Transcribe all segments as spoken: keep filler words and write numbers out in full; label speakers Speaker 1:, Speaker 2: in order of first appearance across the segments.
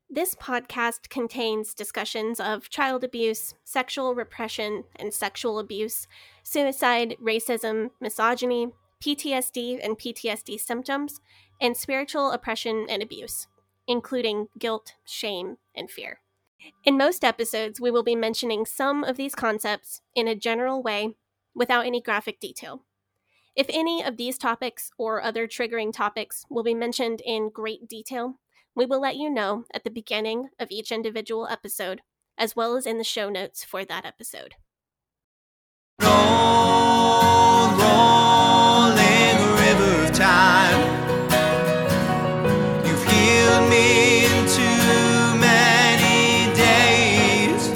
Speaker 1: This podcast contains discussions of child abuse, sexual repression and sexual abuse, suicide, racism, misogyny, P T S D and P T S D symptoms, and spiritual oppression and abuse, including guilt, shame, and fear. In most episodes, we will be mentioning some of these concepts in a general way without any graphic detail. If any of these topics or other triggering topics will be mentioned in great detail, we will let you know at the beginning of each individual episode, as well as in the show notes for that episode.
Speaker 2: Roll, rolling river of time. You've healed me in too many days.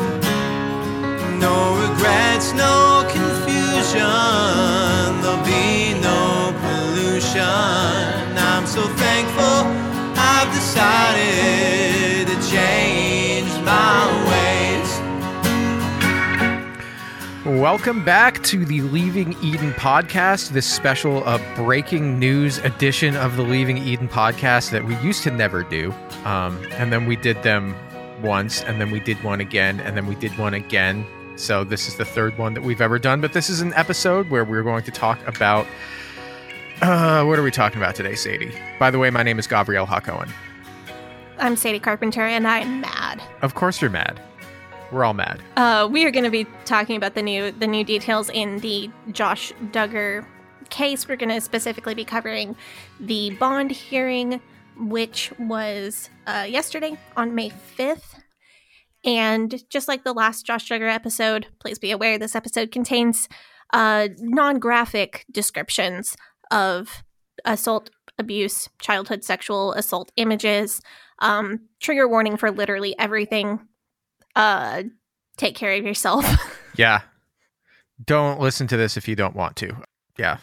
Speaker 2: No regrets, no confusion. There'll be no pollution. I'm so thankful I've decided to change my ways.
Speaker 3: Welcome back to the Leaving Eden podcast, this special uh, breaking news edition of the Leaving Eden podcast that we used to never do. Um, and then we did them once, and then we did one again, and then we did one again. So this is the third one that we've ever done. But this is an episode where we're going to talk about... Uh, what are we talking about today, Sadie? By the way, my name is Gabrielle Hacohen.
Speaker 1: I'm Sadie Carpenter, and I'm mad.
Speaker 3: Of course you're mad. We're all mad.
Speaker 1: Uh, we are going to be talking about the new the new details in the Josh Duggar case. We're going to specifically be covering the bond hearing, which was uh, yesterday on May fifth. And just like the last Josh Duggar episode, please be aware this episode contains uh, non-graphic descriptions of assault, abuse, childhood sexual assault images, um, trigger warning for literally everything. Uh, take care of yourself.
Speaker 3: Yeah. Don't listen to this if you don't want to. Yeah.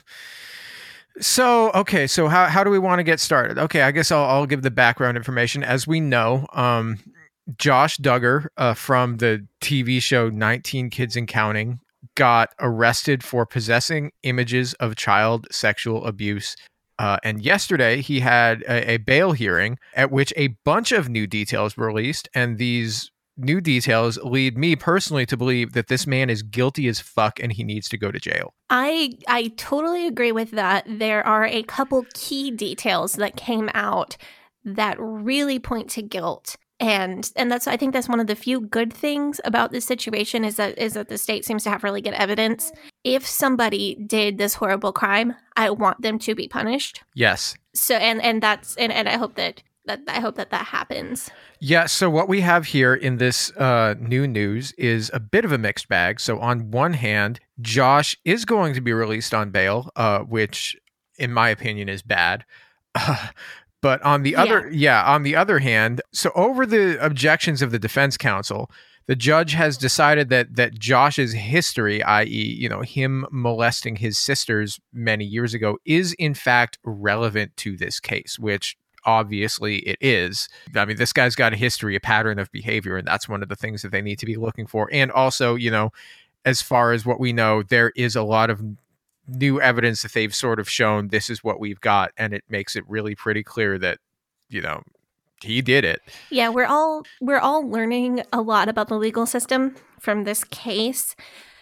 Speaker 3: So, okay. So how, how do we want to get started? Okay. I guess I'll, I'll give the background information. As we know, um, Josh Duggar, uh, from the T V show nineteen Kids and Counting, got arrested for possessing images of child sexual abuse. Uh, and yesterday he had a, a bail hearing at which a bunch of new details were released. And these new details lead me personally to believe that this man is guilty as fuck and he needs to go to jail.
Speaker 1: I I totally agree with that. There are a couple key details that came out that really point to guilt. And and that's I think that's one of the few good things about this situation is that is that the state seems to have really good evidence. If somebody did this horrible crime, I want them to be punished.
Speaker 3: Yes.
Speaker 1: So and and that's and, and I hope that that I hope that that happens.
Speaker 3: Yeah, so what we have here in this uh, new news is a bit of a mixed bag. So on one hand, Josh is going to be released on bail, uh, which in my opinion is bad. Uh, but on the other, yeah. yeah, on the other hand, so over the objections of the defense counsel, the judge has decided that that Josh's history, that is, you know, him molesting his sisters many years ago, is in fact relevant to this case, which obviously it is. I mean, this guy's got a history, a pattern of behavior, and that's one of the things that they need to be looking for. And also, you know, as far as what we know, there is a lot of new evidence that they've sort of shown this is what we've got, and it makes it really pretty clear that, you know, he did it.
Speaker 1: Yeah, we're all we're all learning a lot about the legal system from this case.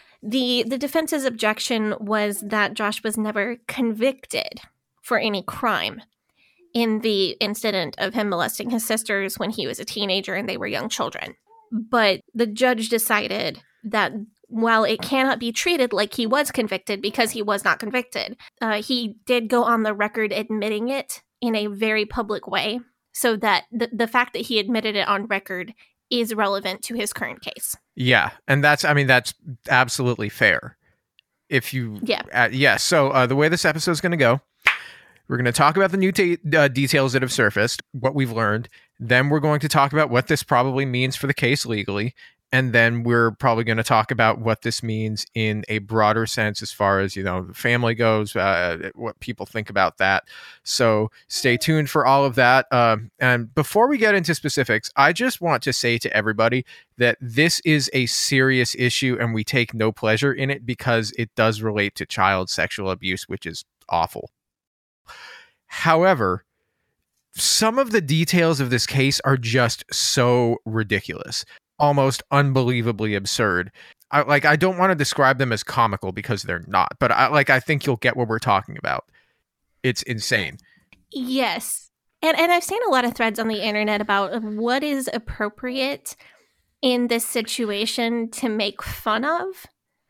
Speaker 1: The the defense's objection was that Josh was never convicted for any crime in the incident of him molesting his sisters when he was a teenager and they were young children. But the judge decided that while it cannot be treated like he was convicted because he was not convicted, uh, he did go on the record admitting it in a very public way, so that the, the fact that he admitted it on record is relevant to his current case.
Speaker 3: Yeah, and that's, I mean, that's absolutely fair. If you,
Speaker 1: yeah.
Speaker 3: Uh, yeah, so uh, the way this episode is going to go, we're going to talk about the new t- uh, details that have surfaced, what we've learned. Then we're going to talk about what this probably means for the case legally. And then we're probably going to talk about what this means in a broader sense as far as, you know, the family goes, uh, what people think about that. So stay tuned for all of that. Um, and before we get into specifics, I just want to say to everybody that this is a serious issue and we take no pleasure in it because it does relate to child sexual abuse, which is awful. However, some of the details of this case are just so ridiculous, almost unbelievably absurd. I, like, I don't want to describe them as comical because they're not, but I, like, I think you'll get what we're talking about. It's insane.
Speaker 1: Yes. And and I've seen a lot of threads on the internet about what is appropriate in this situation to make fun of.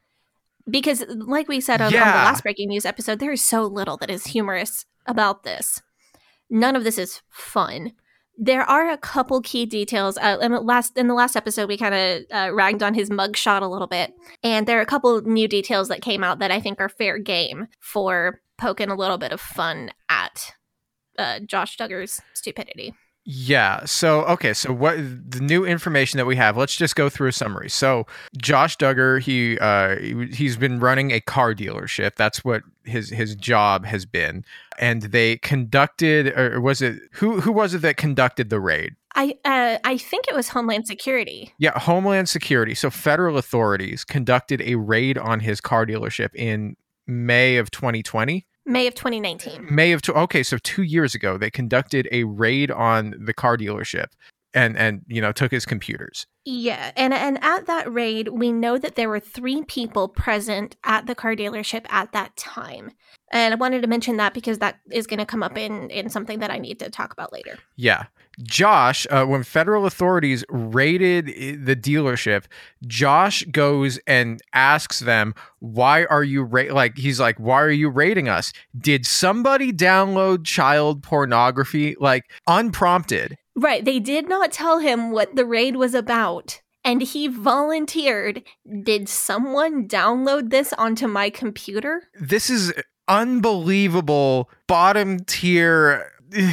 Speaker 1: Because like we said on,
Speaker 3: Yeah.
Speaker 1: on the last Breaking News episode, there is so little that is humorous about this. None of this is fun. There are a couple key details. Uh, in, the last, in the last episode, we kind of uh, ragged on his mugshot a little bit. And there are a couple new details that came out that I think are fair game for poking a little bit of fun at uh, Josh Duggar's stupidity.
Speaker 3: Yeah. So, okay. So what the new information that we have, let's just go through a summary. So Josh Duggar, he, uh, he, he's been running a car dealership. That's what his, his job has been. And they conducted, or was it, who, who was it that conducted the raid?
Speaker 1: I, uh, I think it was Homeland Security.
Speaker 3: Yeah. Homeland Security. So federal authorities conducted a raid on his car dealership in May of twenty twenty.
Speaker 1: May of twenty nineteen.
Speaker 3: May of, okay, so two years ago, they conducted a raid on the car dealership and, and you know, took his computers.
Speaker 1: Yeah, and, and at that raid, we know that there were three people present at the car dealership at that time. And I wanted to mention that because that is going to come up in, in something that I need to talk about later.
Speaker 3: Yeah. Josh, uh, when federal authorities raided the dealership, Josh goes and asks them, why are you, ra-? like, he's like, why are you raiding us? Did somebody download child pornography? Like, unprompted.
Speaker 1: Right. They did not tell him what the raid was about. And he volunteered. Did someone download this onto my computer?
Speaker 3: This is unbelievable, bottom tier.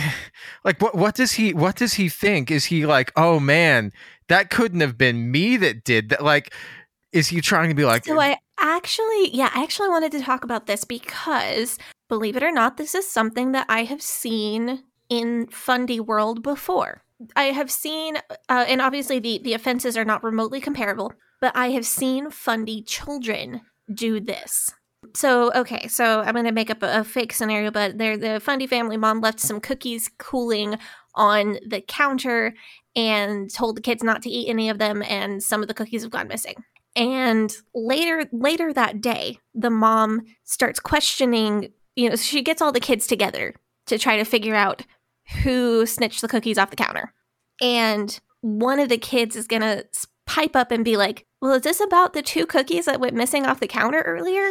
Speaker 3: Like, what what does he what does he think? Is he like, oh man, that couldn't have been me that did that? Like, is he trying to be like,
Speaker 1: so I actually yeah I actually wanted to talk about this because, believe it or not, this is something that I have seen in Fundy World before. I have seen uh, and obviously the the offenses are not remotely comparable, but I have seen Fundy children do this. So, okay, so I'm going to make up a, a fake scenario, but there, the Fundy family mom left some cookies cooling on the counter and told the kids not to eat any of them, and some of the cookies have gone missing. And later, later that day, the mom starts questioning, you know, she gets all the kids together to try to figure out who snitched the cookies off the counter. And one of the kids is going to pipe up and be like, well, is this about the two cookies that went missing off the counter earlier?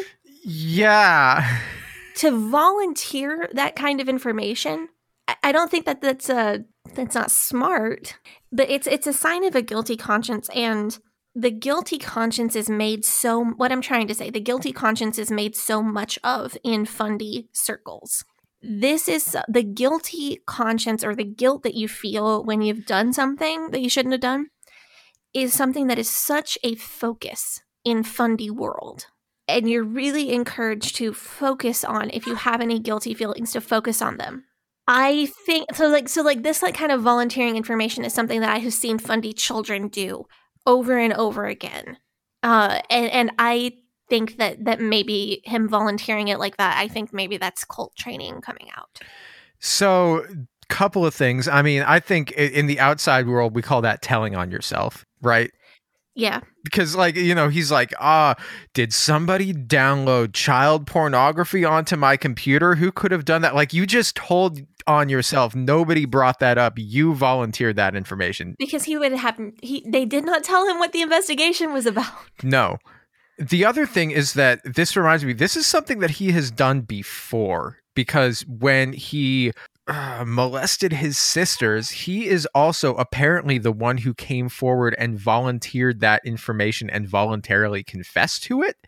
Speaker 3: Yeah.
Speaker 1: To volunteer that kind of information, I don't think that that's a that's not smart, but it's it's a sign of a guilty conscience, and the guilty conscience is made so. What I'm trying to say, the guilty conscience is made so much of in Fundy circles. This is the guilty conscience, or the guilt that you feel when you've done something that you shouldn't have done, is something that is such a focus in Fundy World. And you're really encouraged to focus on, if you have any guilty feelings, to focus on them. I think, so like, so like this like kind of volunteering information is something that I have seen Fundy children do over and over again. Uh, and, and I think that, that maybe him volunteering it like that, I think maybe that's cult training coming out.
Speaker 3: So, couple of things. I mean, I think in the outside world, we call that telling on yourself, right?
Speaker 1: Yeah.
Speaker 3: Because, like, you know, he's like, ah, did somebody download child pornography onto my computer? Who could have done that? Like, you just told on yourself. Nobody brought that up. You volunteered that information.
Speaker 1: Because he would have, he, they did not tell him what the investigation was about.
Speaker 3: No. The other thing is that this reminds me, this is something that he has done before. Because when he uh, molested his sisters, he is also apparently the one who came forward and volunteered that information and voluntarily confessed to it.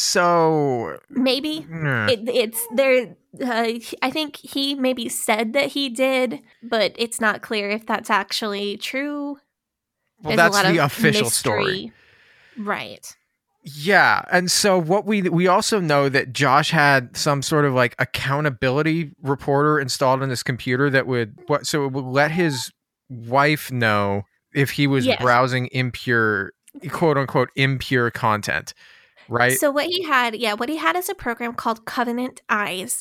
Speaker 3: So
Speaker 1: maybe
Speaker 3: mm.
Speaker 1: it, it's there. Uh, I think he maybe said that he did, but it's not clear if that's actually true.
Speaker 3: Well,
Speaker 1: There's
Speaker 3: that's
Speaker 1: a lot
Speaker 3: the
Speaker 1: of
Speaker 3: official
Speaker 1: mystery.
Speaker 3: story.
Speaker 1: Right.
Speaker 3: Yeah, and so what we we also know that Josh had some sort of like accountability reporter installed on his computer that would what so it would let his wife know if he was
Speaker 1: Yes.
Speaker 3: browsing impure, quote unquote, impure content, right?
Speaker 1: So what he had, yeah, what he had is a program called Covenant Eyes,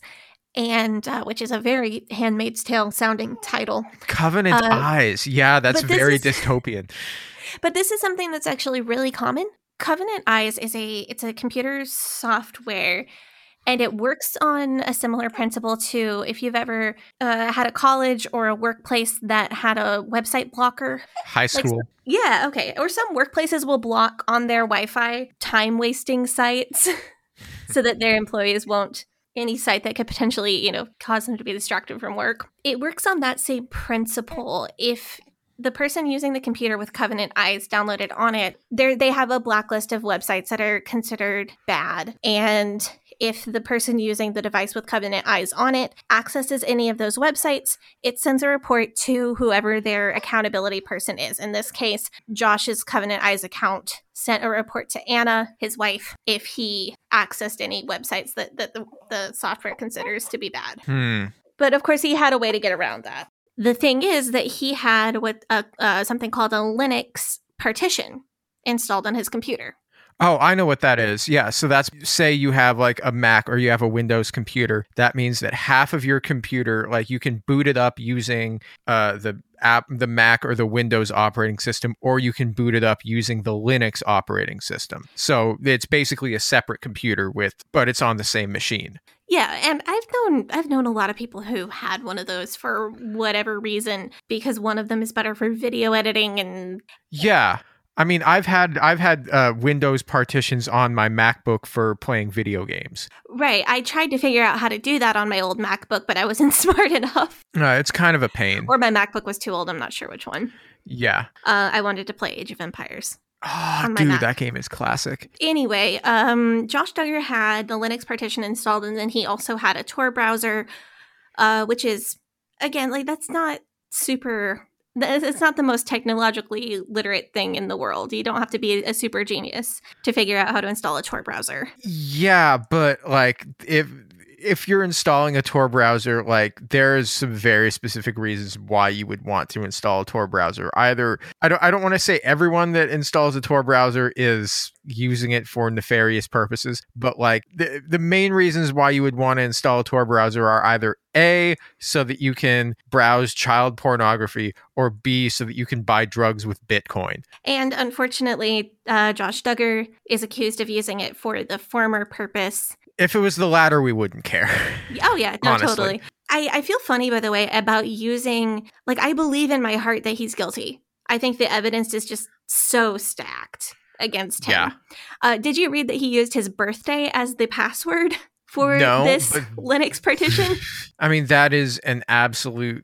Speaker 1: and uh, which is a very Handmaid's Tale sounding title.
Speaker 3: Covenant
Speaker 1: Uh,
Speaker 3: Eyes. Yeah, that's
Speaker 1: but this
Speaker 3: very
Speaker 1: is-
Speaker 3: dystopian.
Speaker 1: But this is something that's actually really common. Covenant Eyes is a it's a computer software, and it works on a similar principle to if you've ever uh, had a college or a workplace that had a website blocker.
Speaker 3: High school.
Speaker 1: Yeah, okay. Or some workplaces will block on their Wi-Fi time-wasting sites so that their employees won't any site that could potentially, you know, cause them to be distracted from work. It works on that same principle. If the person using the computer with Covenant Eyes downloaded on it, they they have a blacklist of websites that are considered bad. And if the person using the device with Covenant Eyes on it accesses any of those websites, it sends a report to whoever their accountability person is. In this case, Josh's Covenant Eyes account sent a report to Anna, his wife, if he accessed any websites that, that the, the software considers to be bad.
Speaker 3: Hmm.
Speaker 1: But of course, he had a way to get around that. The thing is that he had what uh, uh, something called a Linux partition installed on his computer.
Speaker 3: Oh, I know what that is. Yeah. So that's, say you have like a Mac or you have a Windows computer. That means that half of your computer, like you can boot it up using uh, the app, the Mac or the Windows operating system, or you can boot it up using the Linux operating system. So it's basically a separate computer with, but it's on the same machine.
Speaker 1: Yeah, and I've known I've known a lot of people who had one of those for whatever reason, because one of them is better for video editing and
Speaker 3: Yeah. I mean, I've had I've had uh, Windows partitions on my MacBook for playing video games.
Speaker 1: right. I tried to figure out how to do that on my old MacBook, but I wasn't smart enough.
Speaker 3: Uh, it's kind of a pain.
Speaker 1: Or my MacBook was too old. I'm not sure which one.
Speaker 3: Yeah.
Speaker 1: Uh, I wanted to play Age of Empires.
Speaker 3: Oh,
Speaker 1: On my
Speaker 3: dude,
Speaker 1: Mac.
Speaker 3: that game is classic.
Speaker 1: Anyway, um, Josh Duggar had the Linux partition installed, and then he also had a Tor browser, uh, which is, again, like that's not super. It's not the most technologically literate thing in the world. You don't have to be a super genius to figure out how to install a Tor browser.
Speaker 3: Yeah, but like if if you're installing a Tor browser, like there's some very specific reasons why you would want to install a Tor browser. Either I don't I don't want to say everyone that installs a Tor browser is using it for nefarious purposes, but like the the main reasons why you would want to install a Tor browser are either A, so that you can browse child pornography, or B, so that you can buy drugs with Bitcoin.
Speaker 1: And unfortunately, uh, Josh Duggar is accused of using it for the former purpose.
Speaker 3: If it was the latter, we wouldn't care.
Speaker 1: Oh, yeah, no,
Speaker 3: Honestly.
Speaker 1: totally. I, I feel funny, by the way, about using, like, I believe in my heart that he's guilty. I think the evidence is just so stacked against him.
Speaker 3: Yeah.
Speaker 1: Uh, did you read that he used his birthday as the password for
Speaker 3: No,
Speaker 1: this
Speaker 3: but-
Speaker 1: Linux partition?
Speaker 3: I mean, that is an absolute.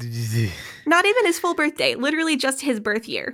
Speaker 1: Not even his full birthday, literally just his birth year.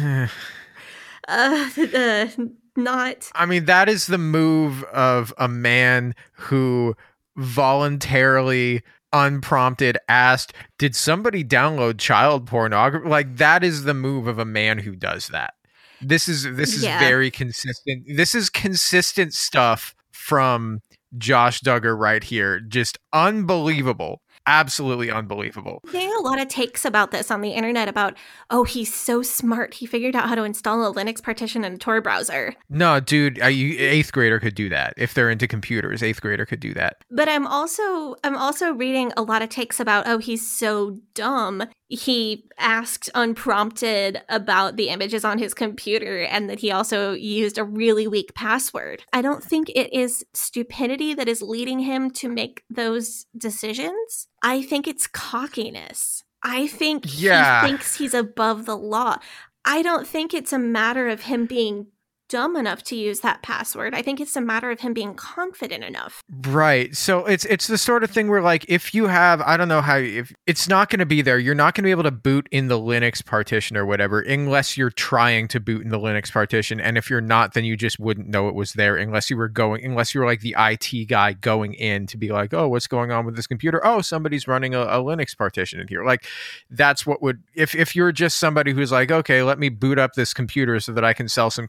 Speaker 1: Uh, uh, not.
Speaker 3: I mean, that is the move of a man who voluntarily, unprompted, asked, "Did somebody download child pornography?" Like, that is the move of a man who does that. This is this is
Speaker 1: Yeah.
Speaker 3: very consistent. This is consistent stuff from Josh Duggar right here. Just unbelievable. Absolutely unbelievable.
Speaker 1: Getting a lot of takes about this on the internet about, oh, he's so smart. He figured out how to install a Linux partition in a Tor browser.
Speaker 3: No, dude, a eighth grader could do that. If they're into computers, eighth grader could do that.
Speaker 1: But I'm also I'm also reading a lot of takes about, oh, he's so dumb. He asked unprompted about the images on his computer and that he also used a really weak password. I don't think it is stupidity that is leading him to make those decisions. I think it's cockiness. I think
Speaker 3: Yeah.
Speaker 1: he thinks he's above the law. I don't think it's a matter of him being dumb enough to use that password. I think it's a matter of him being confident enough.
Speaker 3: Right. So it's it's the sort of thing where, like, if you have, I don't know how, if it's not going to be there, you're not going to be able to boot in the Linux partition or whatever, unless you're trying to boot in the Linux partition. And if you're not, then you just wouldn't know it was there unless you were going, unless you were like the I T guy going in to be like, oh, what's going on with this computer? Oh, somebody's running a, a Linux partition in here. Like, that's what would, if, if you're just somebody who's like, okay, let me boot up this computer so that I can sell some cars on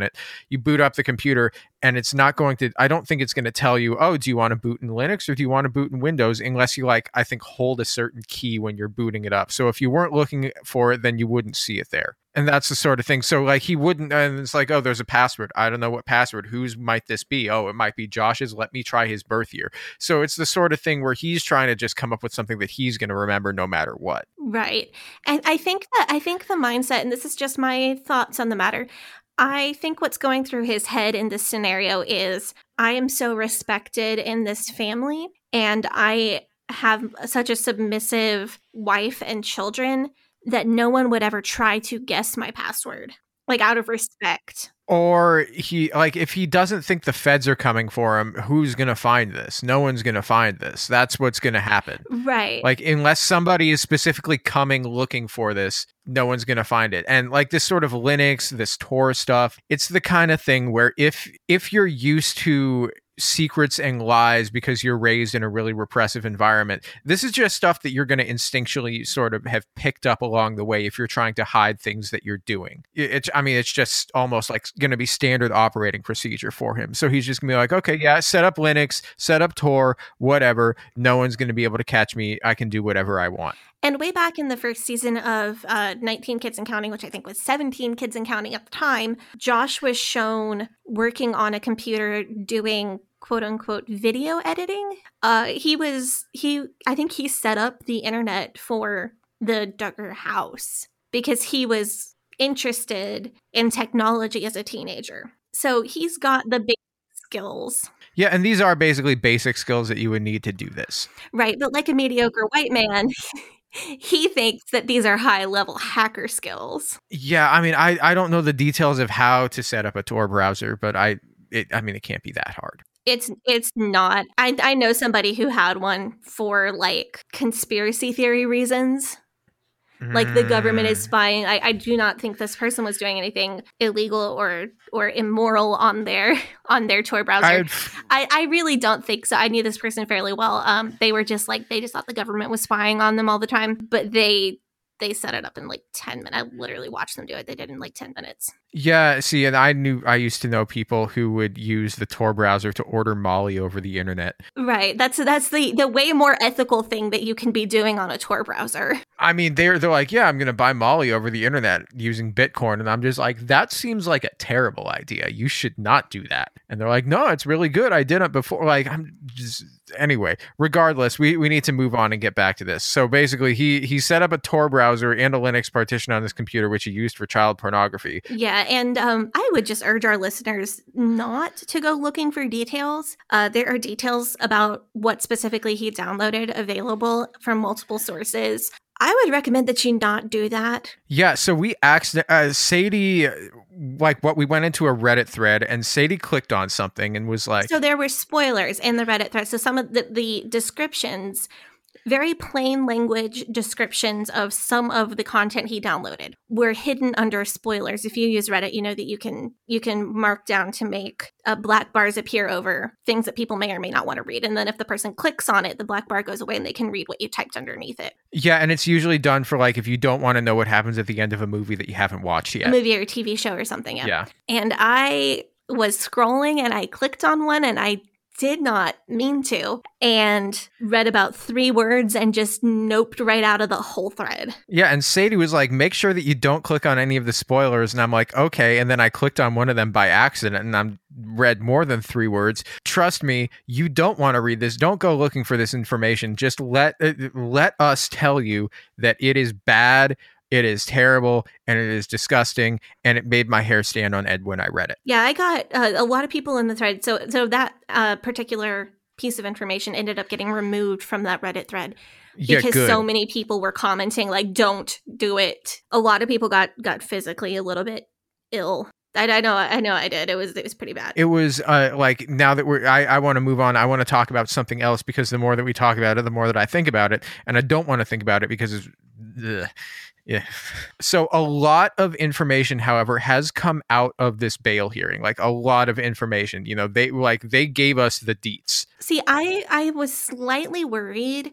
Speaker 3: on it. You boot up the computer and it's not going to, I don't think it's going to tell you, oh, do you want to boot in Linux or do you want to boot in Windows? Unless you like, I think, hold a certain key when you're booting it up. So if you weren't looking for it, then you wouldn't see it there. And that's the sort of thing. So like he wouldn't, and it's like, oh, there's a password. I don't know what password. Whose might this be? Oh, it might be Josh's. Let me try his birth year. So it's the sort of thing where he's trying to just come up with something that he's going to remember no matter what.
Speaker 1: Right. And I think that, I think the mindset, and this is just my thoughts on the matter, I think what's going through his head in this scenario is, I am so respected in this family, and I have such a submissive wife and children that no one would ever try to guess my password, like out of respect.
Speaker 3: Or he, like, if he doesn't think the feds are coming for him, who's going to find this? No one's going to find this. That's what's going to happen.
Speaker 1: Right.
Speaker 3: Like, unless somebody is specifically coming looking for this, no one's going to find it. And like this sort of Linux, this Tor stuff, it's the kind of thing where if if you're used to secrets and lies because you're raised in a really repressive environment, this is just stuff that you're going to instinctually sort of have picked up along the way if you're trying to hide things that you're doing. It's, I mean, it's just almost like going to be standard operating procedure for him. So he's just going to be like, okay, yeah, set up Linux, set up Tor, whatever. No one's going to be able to catch me. I can do whatever I want.
Speaker 1: And way back in the first season of uh, nineteen Kids and Counting, which I think was seventeen Kids and Counting at the time, Josh was shown working on a computer doing quote unquote video editing. Uh, he was, he, I think he set up the internet for the Duggar house because he was interested in technology as a teenager. So he's got the big skills.
Speaker 3: Yeah, and these are basically basic skills that you would need to do this.
Speaker 1: Right, but like a mediocre white man, he thinks that these are high-level hacker skills.
Speaker 3: Yeah, I mean, I, I don't know the details of how to set up a Tor browser, but I it, I mean, it can't be that hard.
Speaker 1: It's it's not. I I know somebody who had one for like conspiracy theory reasons. Like the government is spying. I, I do not think this person was doing anything illegal or or immoral on their on their Tor browser. I, I really don't think so. I knew this person fairly well. Um, they were just like, they just thought the government was spying on them all the time, but they they set it up in like ten minutes. I literally watched them do it. They did it in like ten minutes.
Speaker 3: Yeah, see, and I knew I used to know people who would use the Tor browser to order Molly over the internet.
Speaker 1: Right. That's that's the the way more ethical thing that you can be doing on a Tor browser.
Speaker 3: I mean, they're they're like, yeah, I'm going to buy Molly over the internet using Bitcoin, and I'm just like, that seems like a terrible idea. You should not do that. And they're like, no, it's really good. I did it before. Like, I'm just anyway. Regardless, we we need to move on and get back to this. So basically, he he set up a Tor browser and a Linux partition on his computer, which he used for child pornography.
Speaker 1: Yeah. And um, I would just urge our listeners not to go looking for details. Uh, there are details about what specifically he downloaded available from multiple sources. I would recommend that you not do that. Yeah,
Speaker 3: so we accident uh, Sadie, like what we went into a Reddit thread and Sadie clicked on something and was like...
Speaker 1: So there were spoilers in the Reddit thread. So some of the, the descriptions, very plain language descriptions of some of the content he downloaded were hidden under spoilers. If you use Reddit, you know that you can you can mark down to make uh, black bars appear over things that people may or may not want to read. And then if the person clicks on it, the black bar goes away and they can read what you typed underneath it.
Speaker 3: Yeah, and it's usually done for like if you don't want to know what happens at the end of a movie that you haven't watched yet.
Speaker 1: A movie or a T V show or something. Yeah.
Speaker 3: yeah.
Speaker 1: And I was scrolling and I clicked on one and I did not mean to, and read about three words and just noped right out of the whole thread.
Speaker 3: Yeah, and Sadie was like, make sure that you don't click on any of the spoilers. And I'm like, okay. And then I clicked on one of them by accident and I'm read more than three words. Trust me, you don't want to read this. Don't go looking for this information. Just let uh, let us tell you that it is bad. It is terrible and it is disgusting, and it made my hair stand on end when I read it.
Speaker 1: Yeah, I got uh, a lot of people in the thread. So, so that uh, particular piece of information ended up getting removed from that Reddit thread because
Speaker 3: yeah,
Speaker 1: so many people were commenting like, "Don't do it." A lot of people got got physically a little bit ill. I, I know, I know, I did. It was, it was pretty bad.
Speaker 3: It was uh, like now that we're, I, I want to move on. I want to talk about something else because the more that we talk about it, the more that I think about it, and I don't want to think about it because it's. Ugh. Yeah. So a lot of information, however, has come out of this bail hearing. Like a lot of information, you know, they like they gave us the deets.
Speaker 1: See, I, I was slightly worried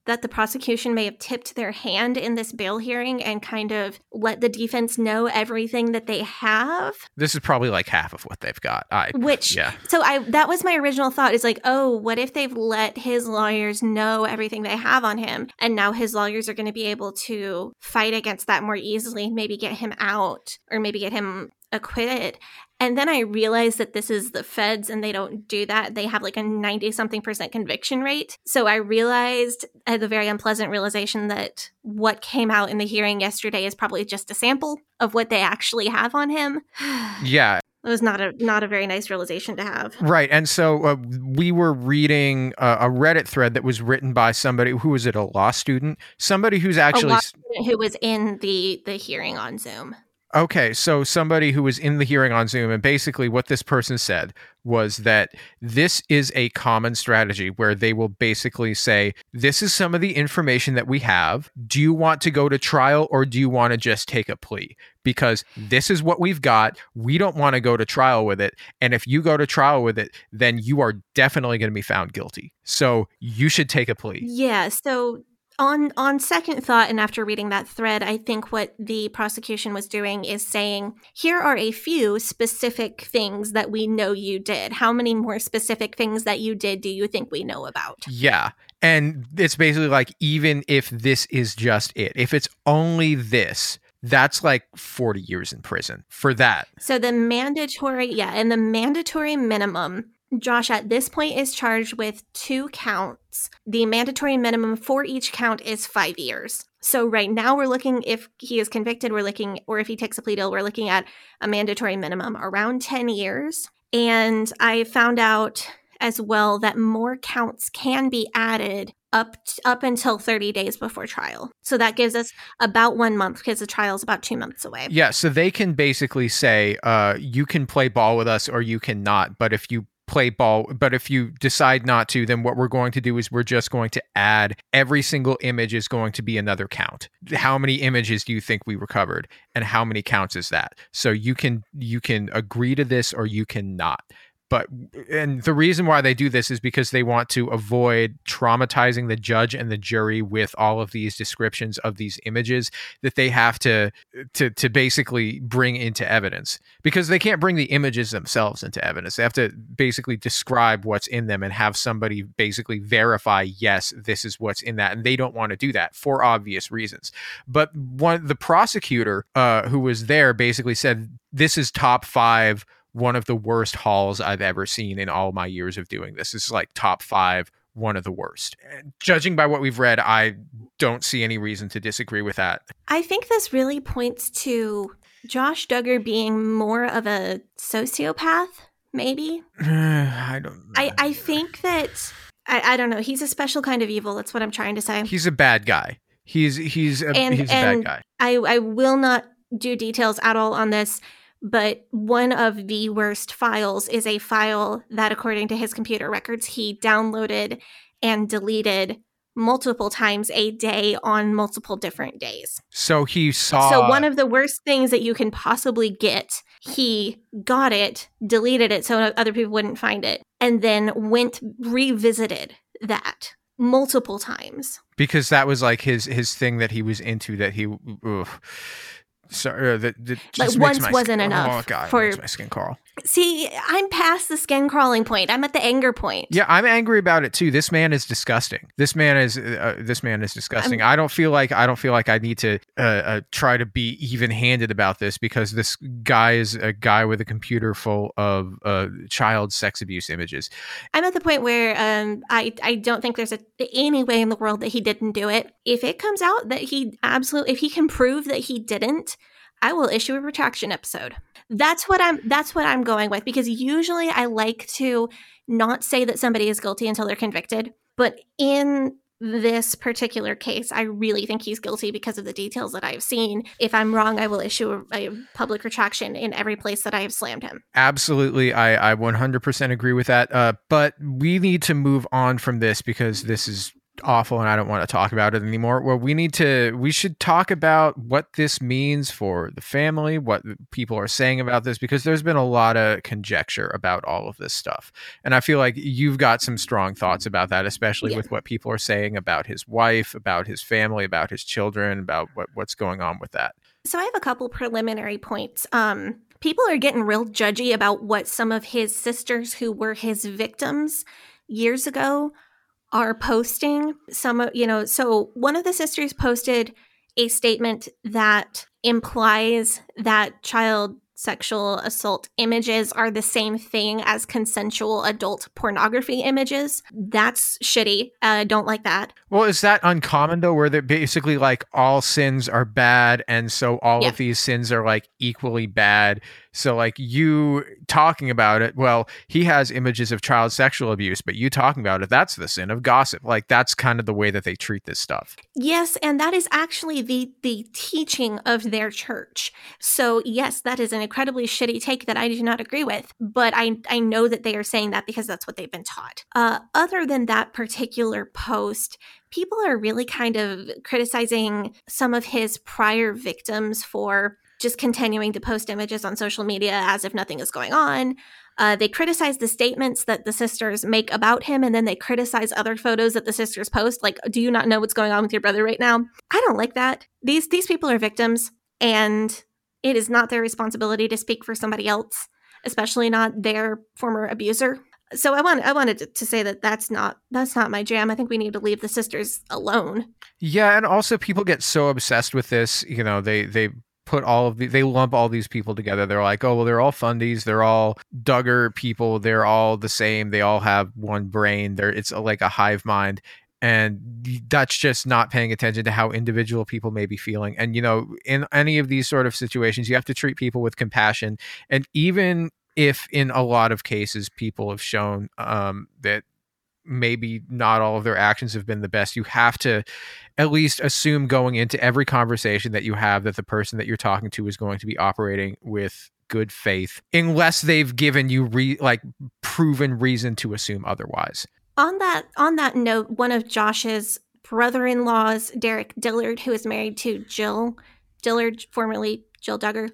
Speaker 1: that the prosecution may have tipped their hand in this bail hearing and kind of let the defense know everything that they have.
Speaker 3: This is probably like half of what they've got. I,
Speaker 1: Which,
Speaker 3: yeah.
Speaker 1: so I that was my original thought is like, oh, what if they've let his lawyers know everything they have on him? And now his lawyers are going to be able to fight against that more easily, maybe get him out or maybe get him acquitted. And then I realized that this is the feds and they don't do that. They have like a ninety something percent conviction rate. So I realized, I had the very unpleasant realization that what came out in the hearing yesterday is probably just a sample of what they actually have on him.
Speaker 3: Yeah.
Speaker 1: It was not a not a very nice realization to have.
Speaker 3: Right. And so uh, we were reading uh, a Reddit thread that was written by somebody, who was it, a law student? Somebody who's actually...
Speaker 1: A law student who was in the, the hearing on Zoom.
Speaker 3: Okay, so somebody who was in the hearing on Zoom, and basically what this person said was that this is a common strategy where they will basically say, this is some of the information that we have. Do you want to go to trial or do you want to just take a plea? Because this is what we've got. We don't want to go to trial with it. And if you go to trial with it, then you are definitely going to be found guilty. So you should take a plea.
Speaker 1: Yeah, so... On on second thought, and after reading that thread, I think what the prosecution was doing is saying, here are a few specific things that we know you did. How many more specific things that you did do you think we know about?
Speaker 3: Yeah. And it's basically like, even if this is just it, if it's only this, that's like forty years in prison for that.
Speaker 1: So the mandatory, yeah, and the mandatory minimum, Josh at this point is charged with two counts. The mandatory minimum for each count is five years. So right now we're looking, if he is convicted, we're looking, or if he takes a plea deal, we're looking at a mandatory minimum around ten years. And I found out as well that more counts can be added up t- up until thirty days before trial. So that gives us about one month because the trial is about two months away.
Speaker 3: Yeah, so they can basically say, uh, you can play ball with us or you cannot. But if you play ball, but if you decide not to, then what we're going to do is we're just going to add every single image is going to be another count. How many images do you think we recovered? And how many counts is that? So you can you can agree to this or you cannot. But, and the reason why they do this is because they want to avoid traumatizing the judge and the jury with all of these descriptions of these images that they have to, to, to basically bring into evidence, because they can't bring the images themselves into evidence. They have to basically describe what's in them and have somebody basically verify, yes, this is what's in that. And they don't want to do that for obvious reasons. But one, the prosecutor uh, who was there basically said, this is top five, one of the worst hauls I've ever seen in all my years of doing this. This is like top five, one of the worst. And judging by what we've read, I don't see any reason to disagree with that.
Speaker 1: I think this really points to Josh Duggar being more of a sociopath, maybe.
Speaker 3: I don't know.
Speaker 1: I, I think that, I, I don't know, he's a special kind of evil. That's what I'm trying to say.
Speaker 3: He's a bad guy. He's he's a,
Speaker 1: and,
Speaker 3: he's a
Speaker 1: and
Speaker 3: bad guy.
Speaker 1: I, I will not do details at all on this, but one of the worst files is a file that, according to his computer records, he downloaded and deleted multiple times a day on multiple different days.
Speaker 3: So he saw...
Speaker 1: So one of the worst things that you can possibly get, he got it, deleted it so other people wouldn't find it, and then went, revisited that multiple times.
Speaker 3: Because that was like his, his thing that he was into, that he... Ugh. Sorry, uh, that, that
Speaker 1: like once wasn't
Speaker 3: skin,
Speaker 1: enough.
Speaker 3: Oh god,
Speaker 1: for
Speaker 3: makes my skin crawl.
Speaker 1: See, I'm past the skin crawling point. I'm at the anger point.
Speaker 3: Yeah, I'm angry about it too. This man is disgusting. This man is uh, this man is disgusting. I'm, I don't feel like I don't feel like I need to uh, uh, try to be even-handed about this, because this guy is a guy with a computer full of uh, child sex abuse images.
Speaker 1: I'm at the point where um, I I don't think there's a, any way in the world that he didn't do it. If it comes out that he absolutely, if he can prove that he didn't, I will issue a retraction episode. That's what I'm that's what I'm going with, because usually I like to not say that somebody is guilty until they're convicted. But in this particular case, I really think he's guilty because of the details that I've seen. If I'm wrong, I will issue a, a public retraction in every place that I have slammed him.
Speaker 3: Absolutely. I, I one hundred percent agree with that. Uh, but we need to move on from this, because this is awful and I don't want to talk about it anymore. Well, we need to, we should talk about what this means for the family, what people are saying about this, because there's been a lot of conjecture about all of this stuff. And I feel like you've got some strong thoughts about that, especially
Speaker 1: Yeah.
Speaker 3: with what people are saying about his wife, about his family, about his children, about what, what's going on with that.
Speaker 1: So I have a couple preliminary points. Um, people are getting real judgy about what some of his sisters who were his victims years ago are posting. Some of, you know, so one of the sisters posted a statement that implies that child sexual assault images are the same thing as consensual adult pornography images. That's shitty. I uh, don't like that.
Speaker 3: Well, is that uncommon though, where they're basically like all sins are bad, and so all
Speaker 1: Yeah.
Speaker 3: of these sins are like equally bad? So like you talking about it, well, he has images of child sexual abuse, but you talking about it, that's the sin of gossip. Like that's kind of the way that they treat this stuff.
Speaker 1: Yes, and that is actually the the teaching of their church. So yes, that is an incredibly shitty take that I do not agree with, but I, I know that they are saying that because that's what they've been taught. Uh, other than that particular post, people are really kind of criticizing some of his prior victims for just continuing to post images on social media as if nothing is going on. Uh, they criticize the statements that the sisters make about him, and then they criticize other photos that the sisters post. Like, do you not know what's going on with your brother right now? I don't like that. These these people are victims, and it is not their responsibility to speak for somebody else, especially not their former abuser. So I want I wanted to, to say that that's not that's not my jam. I think we need to leave the sisters alone.
Speaker 3: Yeah, and also people get so obsessed with this. You know, they they. put all of the, they lump all these people together. They're like, oh, well, they're all fundies. They're all Duggar people. They're all the same. They all have one brain. They're, it's like a hive mind. And that's just not paying attention to how individual people may be feeling. And, you know, in any of these sort of situations, you have to treat people with compassion. And even if in a lot of cases, people have shown um, that maybe not all of their actions have been the best, you have to at least assume going into every conversation that you have that the person that you're talking to is going to be operating with good faith, unless they've given you re- like proven reason to assume otherwise.
Speaker 1: On that on that note, one of Josh's brother-in-laws, Derek Dillard, who is married to Jill Dillard, formerly Jill Duggar,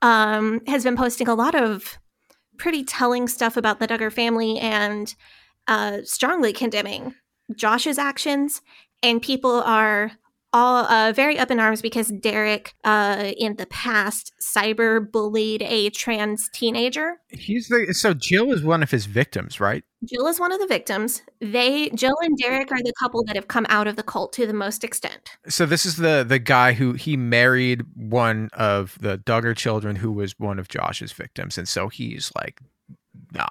Speaker 1: um, has been posting a lot of pretty telling stuff about the Duggar family and uh, strongly condemning Josh's actions. And people are all uh, very up in arms because Derek, uh, in the past, cyber bullied a trans teenager.
Speaker 3: He's the so Jill is one of his victims, right?
Speaker 1: Jill is one of the victims. They, Jill and Derek, are the couple that have come out of the cult to the most extent.
Speaker 3: So this is the the guy who he married one of the Duggar children who was one of Josh's victims, and so he's like, nah.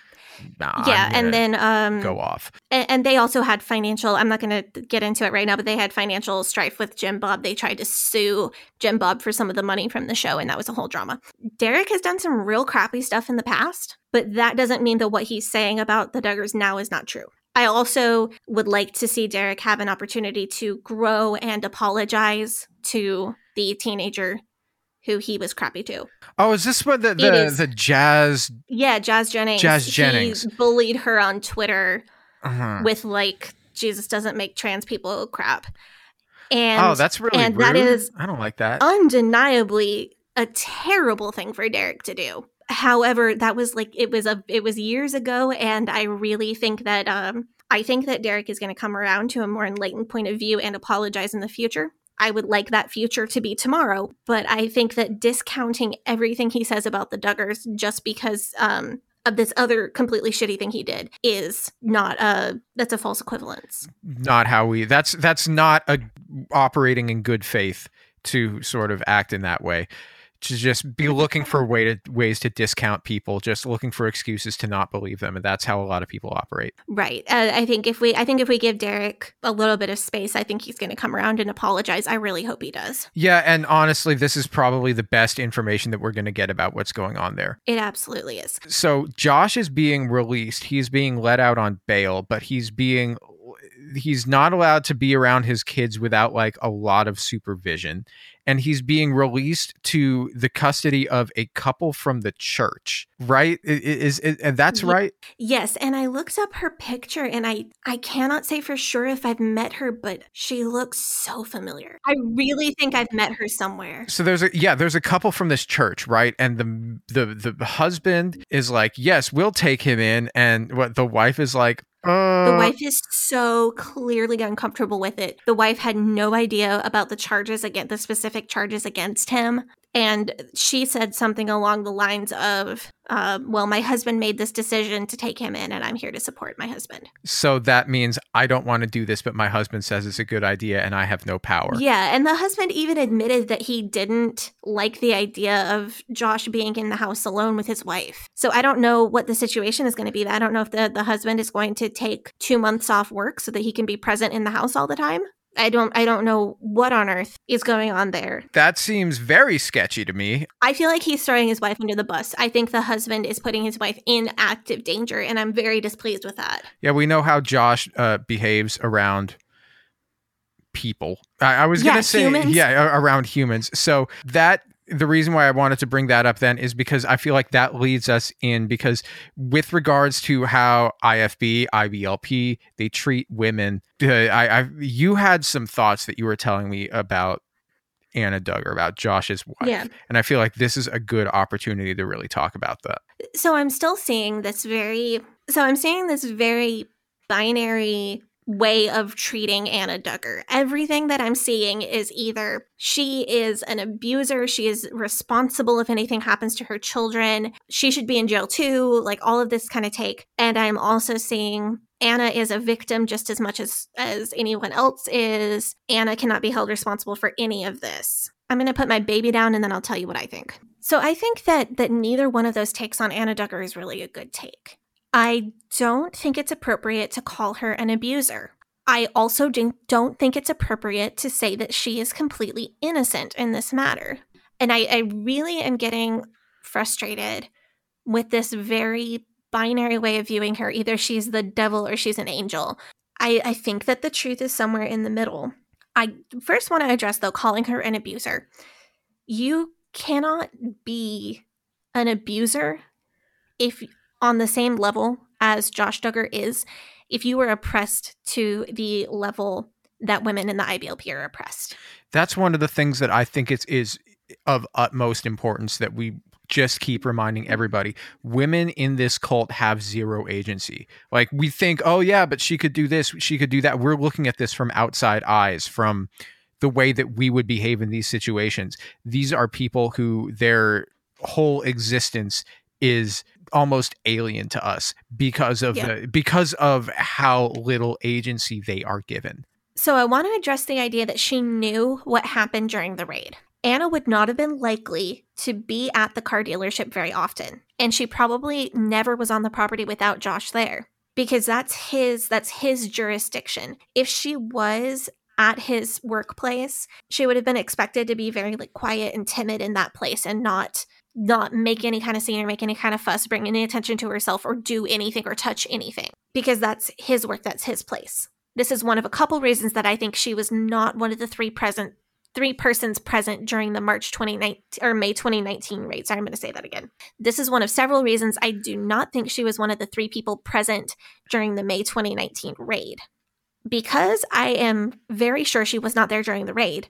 Speaker 3: Nah,
Speaker 1: yeah, and then um,
Speaker 3: go off.
Speaker 1: And, and they also had financial. I'm not going to get into it right now, but they had financial strife with Jim Bob. They tried to sue Jim Bob for some of the money from the show, and that was a whole drama. Derek has done some real crappy stuff in the past, but that doesn't mean that what he's saying about the Duggars now is not true. I also would like to see Derek have an opportunity to grow and apologize to the teenager who he was crappy to.
Speaker 3: Oh, is this what the the, the Jazz?
Speaker 1: Yeah, Jazz Jennings.
Speaker 3: Jazz Jennings.
Speaker 1: He bullied her on Twitter
Speaker 3: uh-huh.
Speaker 1: with like, Jesus doesn't make trans people crap. And
Speaker 3: oh, that's really
Speaker 1: and
Speaker 3: rude.
Speaker 1: That is
Speaker 3: I don't like that.
Speaker 1: Undeniably a terrible thing for Derek to do. However, that was like it was a it was years ago, and I really think that um I think that Derek is going to come around to a more enlightened point of view and apologize in the future. I would like that future to be tomorrow, but I think that discounting everything he says about the Duggars just because um, of this other completely shitty thing he did is not a, that's a false equivalence.
Speaker 3: Not how we, that's, that's not a operating in good faith to sort of act in that way. To just be looking for way to, ways to discount people, just looking for excuses to not believe them, and that's how a lot of people operate.
Speaker 1: Right. Uh, I think if we, I think if we give Derek a little bit of space, I think he's going to come around and apologize. I really hope he does.
Speaker 3: Yeah, and honestly, this is probably the best information that we're going to get about what's going on there.
Speaker 1: It absolutely is.
Speaker 3: So Josh is being released. He's being let out on bail, but he's being he's not allowed to be around his kids without like a lot of supervision, and he's being released to the custody of a couple from the church, right? Is, is, is and that's
Speaker 1: Ye-
Speaker 3: right?
Speaker 1: Yes, and I looked up her picture, and I I cannot say for sure if I've met her, but she looks so familiar. I really think I've met her somewhere.
Speaker 3: So there's a yeah, there's a couple from this church, right? And the the the husband is like, yes, we'll take him in, and what the wife is like, uh,
Speaker 1: The wife is so clearly uncomfortable with it. The wife had no idea about the charges against the specific charges against him. And she said something along the lines of, uh, well, my husband made this decision to take him in, and I'm here to support my husband.
Speaker 3: So that means I don't want to do this, but my husband says it's a good idea and I have no power.
Speaker 1: Yeah, and the husband even admitted that he didn't like the idea of Josh being in the house alone with his wife. So I don't know what the situation is going to be. I don't know if the, the husband is going to take two months off work so that he can be present in the house all the time. I don't I don't know what on earth is going on there.
Speaker 3: That seems very sketchy to me.
Speaker 1: I feel like he's throwing his wife under the bus. I think the husband is putting his wife in active danger, and I'm very displeased with that.
Speaker 3: Yeah, we know how Josh uh, behaves around people. I, I was
Speaker 1: Yeah,
Speaker 3: going to say,
Speaker 1: humans.
Speaker 3: yeah, a- around humans. So that the reason why I wanted to bring that up then is because I feel like that leads us in, because with regards to how I F B, I B L P, they treat women, uh, I, I you had some thoughts that you were telling me about Anna Duggar, about Josh's wife.
Speaker 1: Yeah.
Speaker 3: And I feel like this is a good opportunity to really talk about that.
Speaker 1: So I'm still seeing this very so I'm seeing this very binary way of treating Anna Duggar. Everything that I'm seeing is either she is an abuser, she is responsible if anything happens to her children, she should be in jail too, like all of this kind of take. And I'm also seeing Anna is a victim just as much as, as anyone else is. Anna cannot be held responsible for any of this. I'm going to put my baby down and then I'll tell you what I think. So I think that that neither one of those takes on Anna Duggar is really a good take. I don't think it's appropriate to call her an abuser. I also don't think it's appropriate to say that she is completely innocent in this matter. And I, I really am getting frustrated with this very binary way of viewing her. Either she's the devil or she's an angel. I, I think that the truth is somewhere in the middle. I first want to address, though, calling her an abuser. You cannot be an abuser if on the same level as Josh Duggar is, if you were oppressed to the level that women in the I B L P are oppressed.
Speaker 3: That's one of the things that I think it's, is of utmost importance that we just keep reminding everybody. Women in this cult have zero agency. Like, we think, oh yeah, but she could do this, she could do that. We're looking at this from outside eyes, from the way that we would behave in these situations. These are people who their whole existence is almost alien to us because of
Speaker 1: Yeah.
Speaker 3: the because of how little agency they are given.
Speaker 1: So I want to address the idea that she knew what happened during the raid. Anna would not have been likely to be at the car dealership very often, and she probably never was on the property without Josh there, because that's his that's his jurisdiction. If she was at his workplace, she would have been expected to be very like quiet and timid in that place and not not make any kind of scene or make any kind of fuss, bring any attention to herself or do anything or touch anything, because that's his work, that's his place. This is one of a couple reasons that I think she was not one of the three present three persons present during the March twenty nineteen or May twenty nineteen raid. Sorry, I'm going to say that again. This is one of several reasons I do not think she was one of the three people present during the May twenty nineteen raid. Because I am very sure she was not there during the raid,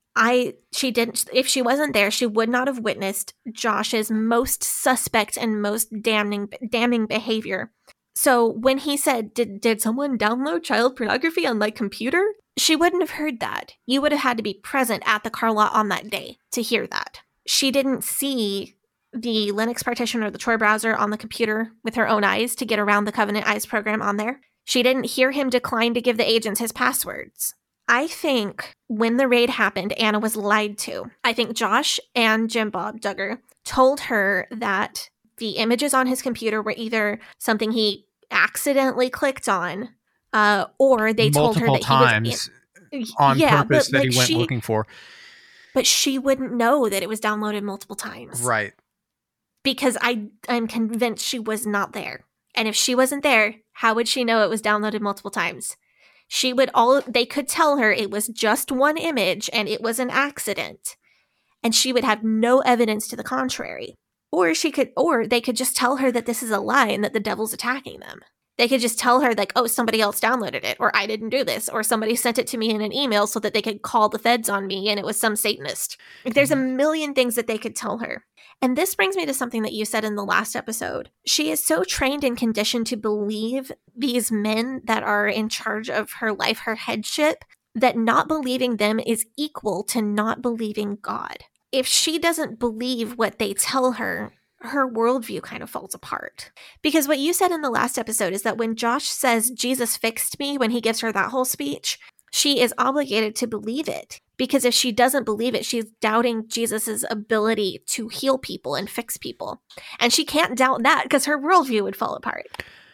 Speaker 1: I she didn't if she wasn't there, she would not have witnessed Josh's most suspect and most damning damning behavior. So when he said, did did someone download child pornography on my computer? She wouldn't have heard that. You would have had to be present at the car lot on that day to hear that. She didn't see the Linux partition or the Tor browser on the computer with her own eyes to get around the Covenant Eyes program on there. She didn't hear him decline to give the agents his passwords. I think when the raid happened, Anna was lied to. I think Josh and Jim Bob Duggar told her that the images on his computer were either something he accidentally clicked on, uh, or they
Speaker 3: Multiple
Speaker 1: told her that
Speaker 3: times
Speaker 1: he was in,
Speaker 3: on
Speaker 1: yeah,
Speaker 3: purpose
Speaker 1: but,
Speaker 3: that
Speaker 1: like,
Speaker 3: he went
Speaker 1: she,
Speaker 3: looking for.
Speaker 1: But she wouldn't know that it was downloaded multiple times.
Speaker 3: Right.
Speaker 1: Because I, I'm convinced she was not there. And if she wasn't there, how would she know it was downloaded multiple times? She would all, they could tell her it was just one image and it was an accident. And she would have no evidence to the contrary. Or she could, or they could just tell her that this is a lie and that the devil's attacking them. They could just tell her like, oh, somebody else downloaded it, or I didn't do this, or somebody sent it to me in an email so that they could call the feds on me and it was some Satanist. Like, there's a million things that they could tell her. And this brings me to something that you said in the last episode. She is so trained and conditioned to believe these men that are in charge of her life, her headship, that not believing them is equal to not believing God. If she doesn't believe what they tell her, her worldview kind of falls apart. Because what you said in the last episode is that when Josh says, Jesus fixed me, when he gives her that whole speech, she is obligated to believe it. Because if she doesn't believe it, she's doubting Jesus's ability to heal people and fix people. And she can't doubt that because her worldview would fall apart.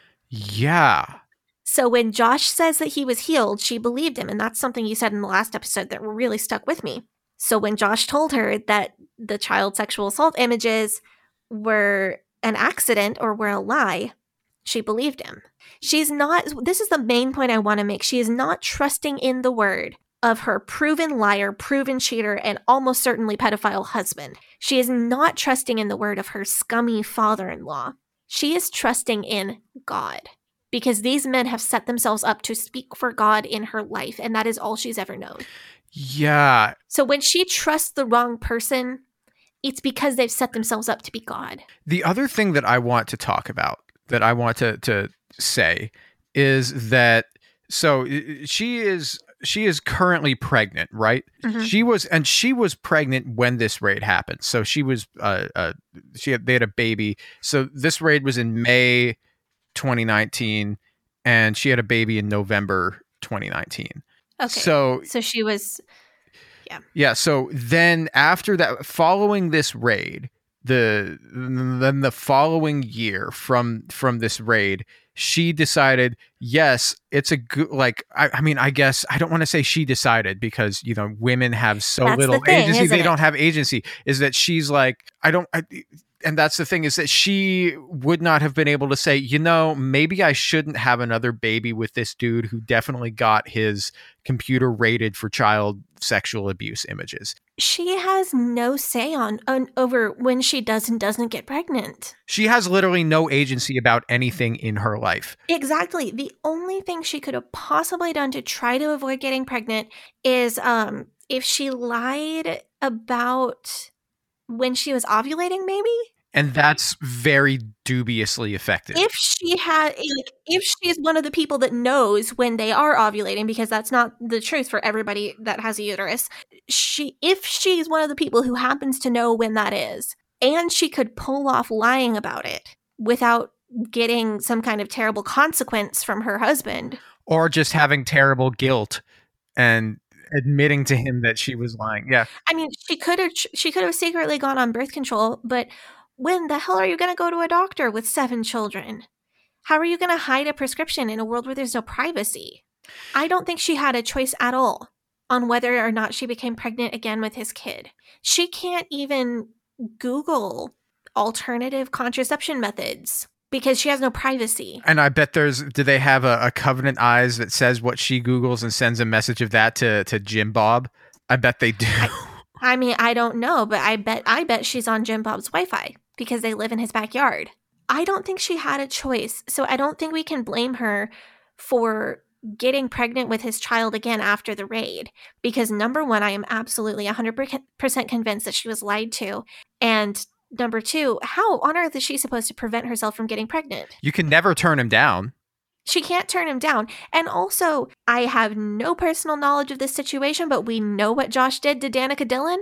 Speaker 3: Yeah.
Speaker 1: So when Josh says that he was healed, she believed him. And that's something you said in the last episode that really stuck with me. So when Josh told her that the child sexual assault images were an accident or were a lie, she believed him. She's not, this is the main point I want to make. She is not trusting in the word of her proven liar, proven cheater, and almost certainly pedophile husband. She is not trusting in the word of her scummy father-in-law. She is trusting in God, because these men have set themselves up to speak for God in her life, and that is all she's ever known.
Speaker 3: Yeah.
Speaker 1: So when she trusts the wrong person, it's because they've set themselves up to be God.
Speaker 3: The other thing that I want to talk about, that I want to, to say, is that, so she is she is currently pregnant, right? Mm-hmm. She was, and she was pregnant when this raid happened. So she was, uh, uh she had, they had a baby. So this raid was in May twenty nineteen, and she had a baby in November twenty nineteen.
Speaker 1: Okay.
Speaker 3: So,
Speaker 1: so she was, yeah.
Speaker 3: Yeah. So then after that, following this raid, the then the following year from from this raid, she decided, yes, it's a good, like, I, I mean, I guess I don't want to say she decided, because, you know, women have so
Speaker 1: that's
Speaker 3: little
Speaker 1: the thing,
Speaker 3: agency. They
Speaker 1: it?
Speaker 3: don't have agency. Is that she's like, I don't, I, and that's the thing, is that she would not have been able to say, you know, maybe I shouldn't have another baby with this dude who definitely got his computer rated for child sexual abuse images.
Speaker 1: She has no say on, on over when she does and doesn't get pregnant.
Speaker 3: She has literally no agency about anything in her life.
Speaker 1: Exactly. The only thing she could have possibly done to try to avoid getting pregnant is um, if she lied about when she was ovulating, maybe?
Speaker 3: And that's very dubiously effective.
Speaker 1: If she had, like, if she's one of the people that knows when they are ovulating, because that's not the truth for everybody that has a uterus, she, if she's one of the people who happens to know when that is, and she could pull off lying about it without getting some kind of terrible consequence from her husband,
Speaker 3: or just having terrible guilt and admitting to him that she was lying. Yeah.
Speaker 1: I mean, she could have, she could have secretly gone on birth control, but when the hell are you going to go to a doctor with seven children? How are you going to hide a prescription in a world where there's no privacy? I don't think she had a choice at all on whether or not she became pregnant again with his kid. She can't even Google alternative contraception methods because she has no privacy.
Speaker 3: And I bet there's, do they have a, a Covenant Eyes that says what she Googles and sends a message of that to, to Jim Bob? I bet they do.
Speaker 1: I, I mean, I don't know, but I bet I bet she's on Jim Bob's Wi-Fi because they live in his backyard. I don't think she had a choice. So I don't think we can blame her for getting pregnant with his child again after the raid. Because number one, I am absolutely one hundred percent convinced that she was lied to. And number two, how on earth is she supposed to prevent herself from getting pregnant?
Speaker 3: You can never turn him down.
Speaker 1: She can't turn him down. And also, I have no personal knowledge of this situation, but we know what Josh did to Danica Dillon.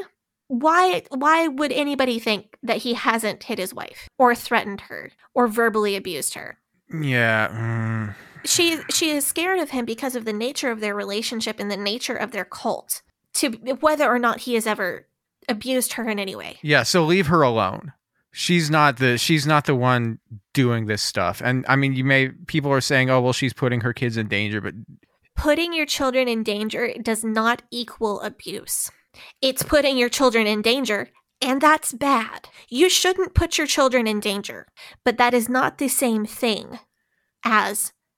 Speaker 1: Why why would anybody think that he hasn't hit his wife or threatened her or verbally abused her?
Speaker 3: Yeah. Mm.
Speaker 1: She she is scared of him because of the nature of their relationship and the nature of their cult, to whether or not he has ever abused her in any way.
Speaker 3: Yeah, so leave her alone. She's not the she's not the one doing this stuff. And I mean, you may people are saying, "Oh, well, she's putting her kids in danger," but
Speaker 1: putting your children in danger does not equal abuse. It's putting your children in danger, and that's bad. You shouldn't put your children in danger, but that is not the same thing as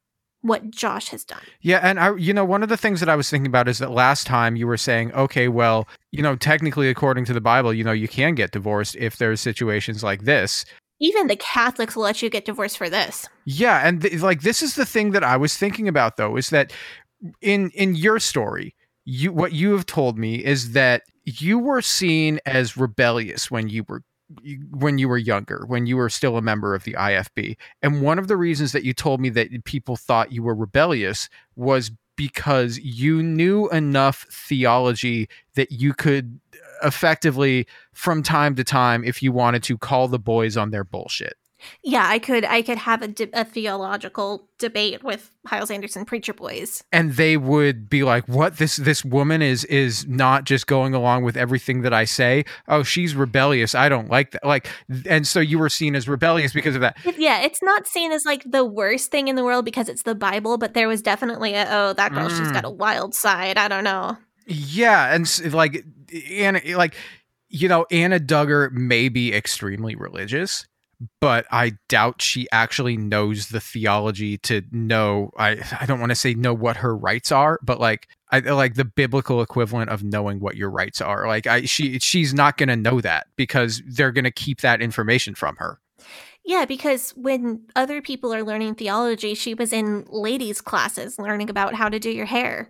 Speaker 1: what Josh has done.
Speaker 3: Yeah, and I, you know, one of the things that I was thinking about is that last time you were saying, okay, well, you know, technically according to the Bible, you know, you can get divorced if there's situations like this.
Speaker 1: Even the Catholics will let you get divorced for this.
Speaker 3: Yeah, and th- like this is the thing that I was thinking about though, is that in in your story, you what you have told me is that you were seen as rebellious when you were when you were younger, when you were still a member of the I F B. And one of the reasons that you told me that people thought you were rebellious was because you knew enough theology that you could effectively, from time to time, if you wanted to, call the boys on their bullshit.
Speaker 1: Yeah, I could I could have a, de- a theological debate with Hyles Anderson preacher boys,
Speaker 3: and they would be like, "What? This this woman is is not just going along with everything that I say. Oh, she's rebellious. I don't like that." Like, and so you were seen as rebellious because of that.
Speaker 1: Yeah, it's not seen as like the worst thing in the world because it's the Bible, but there was definitely a, oh, that girl, mm. she's got a wild side. I don't know.
Speaker 3: Yeah, and like Anna, like you know, Anna Duggar may be extremely religious, but I doubt she actually knows the theology to know. I I don't want to say know what her rights are, but like I like the biblical equivalent of knowing what your rights are. Like I she she's not going to know that because they're going to keep that information from her.
Speaker 1: Yeah, because when other people are learning theology, she was in ladies' classes learning about how to do your hair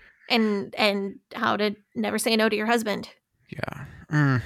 Speaker 1: and and how to never say no to your husband.
Speaker 3: Yeah. Mm.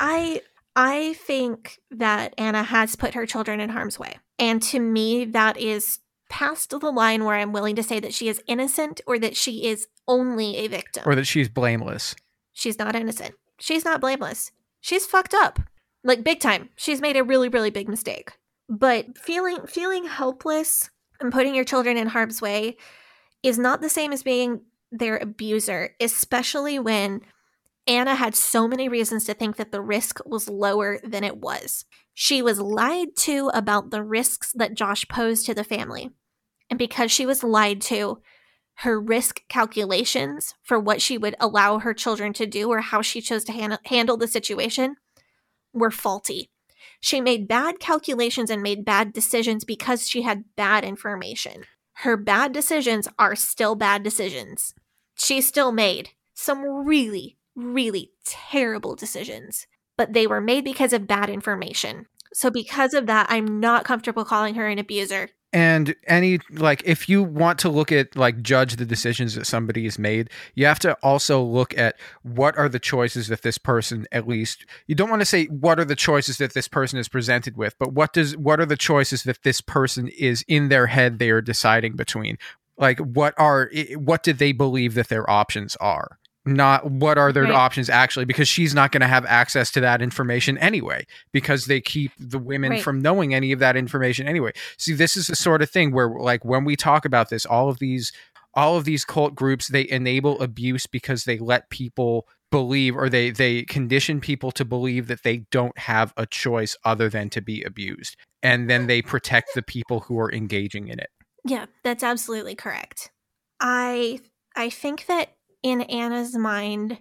Speaker 1: I I think that Anna has put her children in harm's way. And to me, that is past the line where I'm willing to say that she is innocent or that she is only a victim.
Speaker 3: Or that she's blameless.
Speaker 1: She's not innocent. She's not blameless. She's fucked up. Like, big time. She's made a really, really big mistake. But feeling feeling helpless and putting your children in harm's way is not the same as being their abuser, especially when Anna had so many reasons to think that the risk was lower than it was. She was lied to about the risks that Josh posed to the family. And because she was lied to, her risk calculations for what she would allow her children to do or how she chose to han- handle the situation were faulty. She made bad calculations and made bad decisions because she had bad information. Her bad decisions are still bad decisions. She still made some really, really terrible decisions, but they were made because of bad information. So because of that, I'm not comfortable calling her an abuser.
Speaker 3: And any, like, if you want to look at, like, judge the decisions that somebody has made, you have to also look at what are the choices that this person, at least, you don't want to say what are the choices that this person is presented with, but what does, what are the choices that this person is in their head they are deciding between? Like, what are, what did they believe that their options are? Not what are their right. options actually, because she's not going to have access to that information anyway, because they keep the women right. from knowing any of that information anyway. See, this is the sort of thing where, like, when we talk about this, all of these, all of these cult groups, they enable abuse because they let people believe, or they, they condition people to believe that they don't have a choice other than to be abused. And then they protect the people who are engaging in it.
Speaker 1: Yeah, that's absolutely correct. I, I think that in Anna's mind,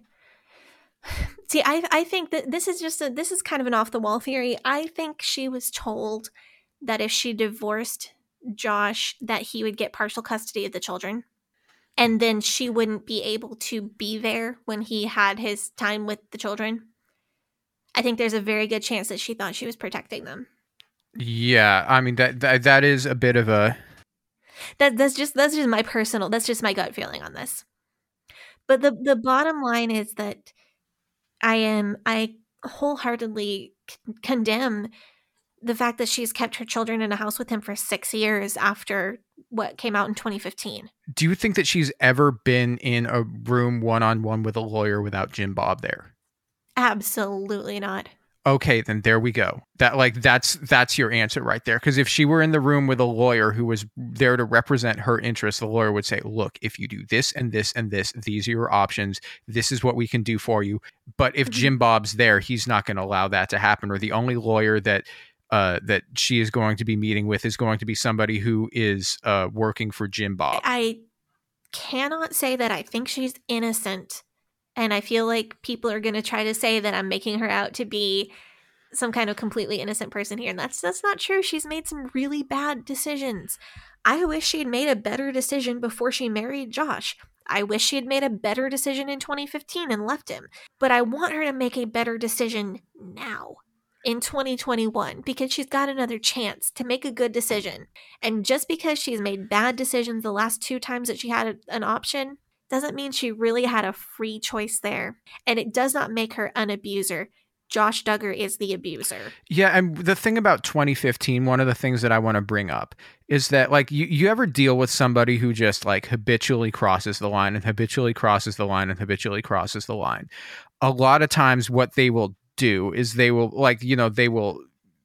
Speaker 1: see, I I think that this is just a, this is kind of an off the wall theory. I think she was told that if she divorced Josh, that he would get partial custody of the children. And then she wouldn't be able to be there when he had his time with the children. I think there's a very good chance that she thought she was protecting them.
Speaker 3: Yeah, I mean, that that, that is a bit of a...
Speaker 1: That that's just that's just my personal, that's just my gut feeling on this. But the, the bottom line is that I am I wholeheartedly c- condemn the fact that she's kept her children in a house with him for six years after what came out in twenty fifteen.
Speaker 3: Do you think that she's ever been in a room one-on-one with a lawyer without Jim Bob there?
Speaker 1: Absolutely not.
Speaker 3: Okay, then there we go. That like that's that's your answer right there. Because if she were in the room with a lawyer who was there to represent her interests, the lawyer would say, "Look, if you do this and this and this, these are your options. This is what we can do for you." But if mm-hmm. Jim Bob's there, he's not going to allow that to happen. Or the only lawyer that uh, that she is going to be meeting with is going to be somebody who is uh, working for Jim Bob.
Speaker 1: I cannot say that I think she's innocent. And I feel like people are going to try to say that I'm making her out to be some kind of completely innocent person here. And that's that's not true. She's made some really bad decisions.
Speaker 4: I wish she had made a better decision before she married Josh. I wish she had made a better decision in twenty fifteen and left him. But I want her to make a better decision now, in twenty twenty-one, because she's got another chance to make a good decision. And just because she's made bad decisions the last two times that she had a, an option, doesn't mean she really had a free choice there. And it does not make her an abuser. Josh Duggar is the abuser.
Speaker 3: Yeah, and the thing about twenty fifteen, one of the things that I want to bring up is that, like, you, you ever deal with somebody who just, like, habitually crosses the line and habitually crosses the line and habitually crosses the line? A lot of times what they will do is they will, like, you know, they will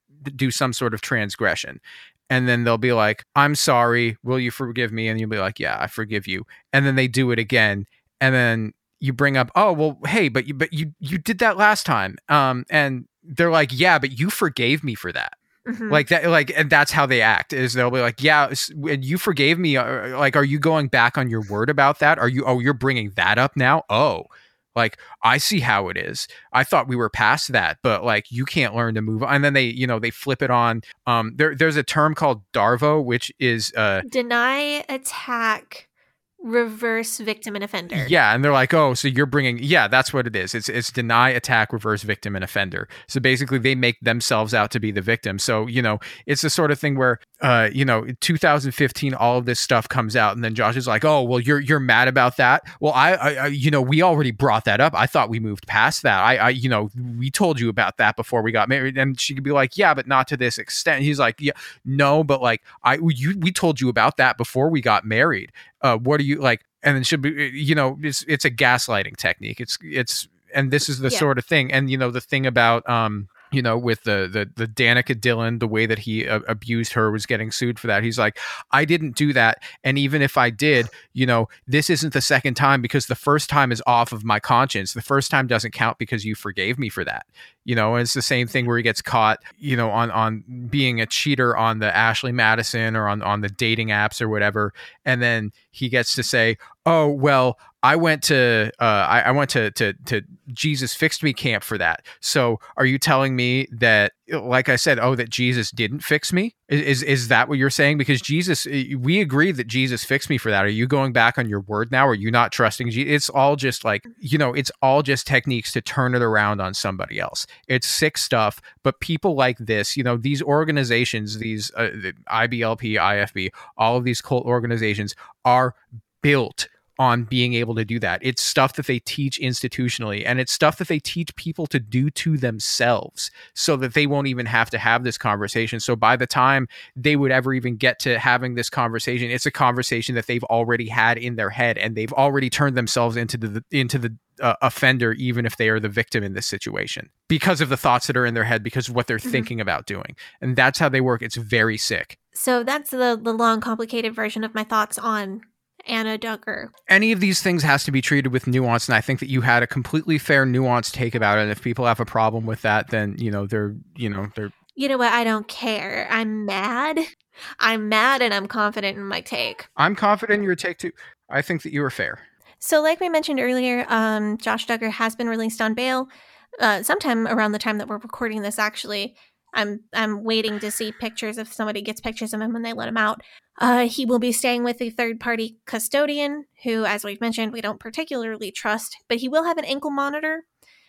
Speaker 3: do some sort of transgression. And then they'll be like, I'm sorry, will you forgive me? And you'll be like, yeah, I forgive you. And then they do it again. And then you bring up, oh, well, hey, but you, but you, you did that last time. Um, and they're like, yeah, but you forgave me for that. Mm-hmm. Like that, like, and that's how they act, is they'll be like, yeah, you forgave me. Like, are you going back on your word about that? Are you, oh, you're bringing that up now? Oh, like, I see how it is. I thought we were past that, but like, you can't learn to move on. And then they, you know, they flip it on. Um, there, there's a term called DARVO, which is, uh,
Speaker 4: deny, attack, reverse, victim, and offender.
Speaker 3: Yeah, and they're like, oh, so you're bringing, yeah, that's what it is. It's it's deny, attack, reverse, victim, and offender. So basically, they make themselves out to be the victim. So, you know, it's the sort of thing where, uh, you know, in two thousand fifteen, all of this stuff comes out, and then Josh is like, oh, well, you're you're mad about that. Well, I, I, I you know, we already brought that up. I thought we moved past that. I, I, you know, we told you about that before we got married. And she could be like, yeah, but not to this extent. He's like, yeah, no, but like, I, you, we told you about that before we got married. Uh, what are you like? And then should be, you know, it's it's a gaslighting technique. It's it's, and this is the yeah. sort of thing. And you know, the thing about, um, you know, with the the the Danica Dillon, the way that he uh, abused her, was getting sued for that. He's like, I didn't do that, and even if I did, you know, this isn't the second time, because the first time is off of my conscience. The first time doesn't count because you forgave me for that. You know, and it's the same thing where he gets caught, you know, on on being a cheater on the Ashley Madison or on on the dating apps or whatever, and then he gets to say, oh, well, I went to uh, I, I went to, to to Jesus Fixed Me camp for that. So are you telling me that, like I said, oh, that Jesus didn't fix me? Is is that what you're saying? Because Jesus, we agree that Jesus fixed me for that. Are you going back on your word now? Are you not trusting Jesus? It's all just like, you know, it's all just techniques to turn it around on somebody else. It's sick stuff. But people like this, you know, these organizations, these uh, I B L P, I F B, all of these cult organizations are built on being able to do that. It's stuff that they teach institutionally, and it's stuff that they teach people to do to themselves so that they won't even have to have this conversation. So by the time they would ever even get to having this conversation, it's a conversation that they've already had in their head, and they've already turned themselves into the into the uh, offender, even if they are the victim in this situation, because of the thoughts that are in their head, because of what they're mm-hmm. thinking about doing. And that's how they work. It's very sick.
Speaker 4: So that's the the long, complicated version of my thoughts on Anna Duggar.
Speaker 3: Any of these things has to be treated with nuance, and I think that you had a completely fair, nuanced take about it. And if people have a problem with that, then you know they're, you know, they're.
Speaker 4: You know what? I don't care. I'm mad. I'm mad, and I'm confident in my take.
Speaker 3: I'm confident in your take too. I think that you were fair.
Speaker 4: So, like we mentioned earlier, um, Josh Duggar has been released on bail. Uh, sometime around the time that we're recording this, actually. I'm I'm waiting to see pictures, if somebody gets pictures of him when they let him out. Uh, he will be staying with a third-party custodian who, as we've mentioned, we don't particularly trust, but he will have an ankle monitor.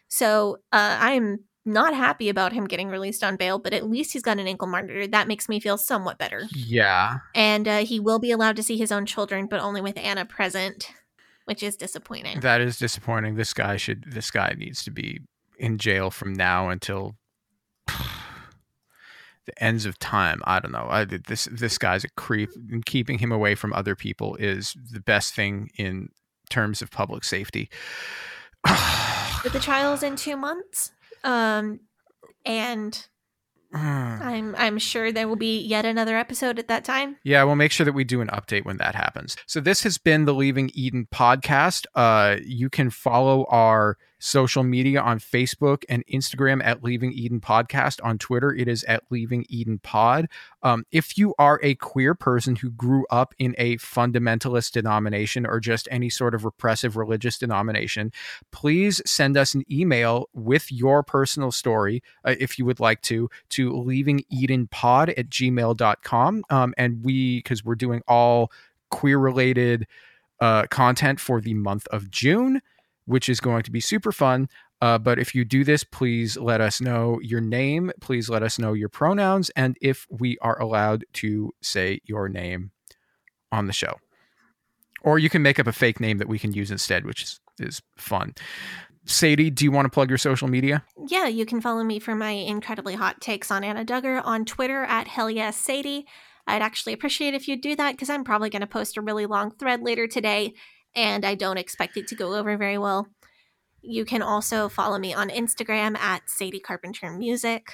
Speaker 4: So uh, I'm not happy about him getting released on bail, but at least he's got an ankle monitor. That makes me feel somewhat better.
Speaker 3: Yeah.
Speaker 4: And uh, he will be allowed to see his own children, but only with Anna present, which is disappointing.
Speaker 3: That is disappointing. This guy should. This guy needs to be in jail from now until the ends of time. I don't know. I, this this guy's a creep, and keeping him away from other people is the best thing in terms of public safety.
Speaker 4: But the trial's in two months, um, and I'm I'm sure there will be yet another episode at that time.
Speaker 3: Yeah, we'll make sure that we do an update when that happens. So this has been the Leaving Eden podcast. Uh, you can follow our social media on Facebook and Instagram at Leaving Eden Podcast. On Twitter, it is at Leaving Eden Pod. Um, if you are a queer person who grew up in a fundamentalist denomination or just any sort of repressive religious denomination, please send us an email with your personal story, uh, if you would like to, to leavingedenpod at gmail dot com. Um, and we, because we're doing all queer-related uh, content for the month of June, which is going to be super fun. Uh, but if you do this, please let us know your name. Please let us know your pronouns, and if we are allowed to say your name on the show. Or you can make up a fake name that we can use instead, which is, is fun. Sadie, do you want to plug your social media?
Speaker 4: Yeah, you can follow me for my incredibly hot takes on Anna Duggar on Twitter at Hell Yes Sadie. I'd actually appreciate if you'd do that, because I'm probably going to post a really long thread later today, and I don't expect it to go over very well. You can also follow me on Instagram at Sadie Carpenter Music,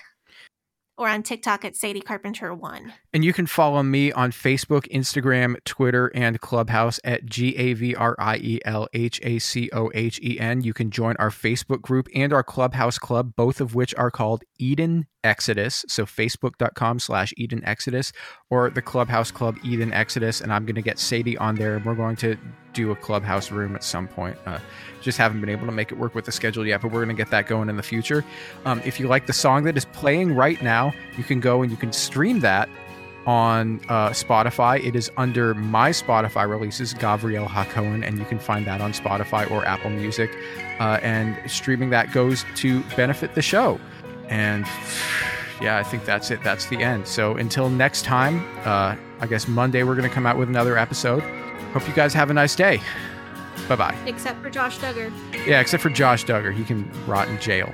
Speaker 4: or on TikTok at Sadie Carpenter one.
Speaker 3: And you can follow me on Facebook, Instagram, Twitter, and Clubhouse at G A V R I E L H A C O H E N. You can join our Facebook group and our Clubhouse Club, both of which are called Eden Exodus. So facebook.com slash Eden Exodus, or the Clubhouse Club Eden Exodus. And I'm going to get Sadie on there, and we're going to do a Clubhouse room at some point. Uh, just haven't been able to make it work with the schedule yet, but we're going to get that going in the future. Um, if you like the song that is playing right now, you can go and you can stream that on uh, Spotify. It is under my Spotify releases, Gabrielle Hacohen, and you can find that on Spotify or Apple Music. Uh, and streaming that goes to benefit the show. And yeah, I think that's it. That's the end. So until next time, uh, I guess Monday we're going to come out with another episode. Hope you guys have a nice day. Bye-bye.
Speaker 4: Except for Josh Duggar.
Speaker 3: Yeah, except for Josh Duggar. He can rot in jail.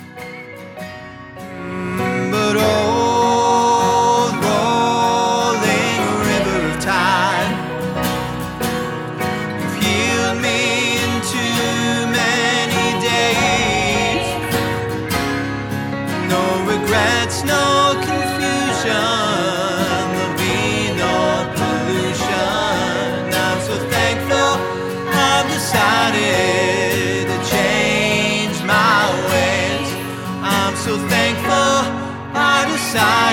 Speaker 2: But old rolling river of time, you've healed me in too many days. No regrets, no confusion. There'll be no pollution. I'm so thankful I've decided to change my ways. I'm so thankful I decided